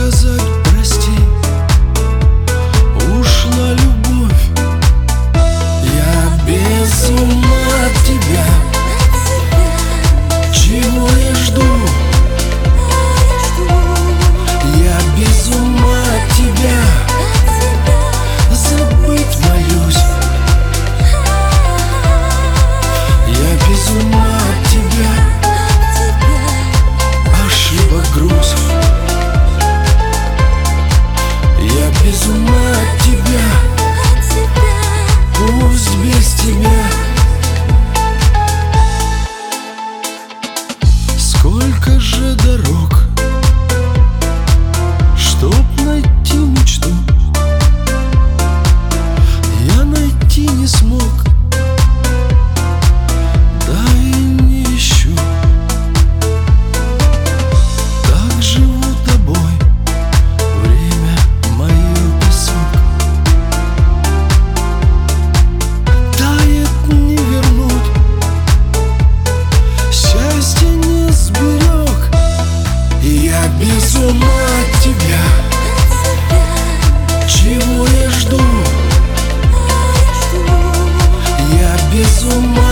сказать прости? Ушла любовь. Я без ума от тебя. Чего я жду? Я без ума от тебя. Забыть боюсь. Я без ума от тебя. Ошибок груз. Я без ума от тебя. Пусть без тебя. Сколько же дорог, чтоб найти мечту, я найти не смог. Да и не ищу. Так живу тобой, время мое песок. Тает не вернуть, счастье не сберег. Я без ума от тебя. Чего я жду? Я без ума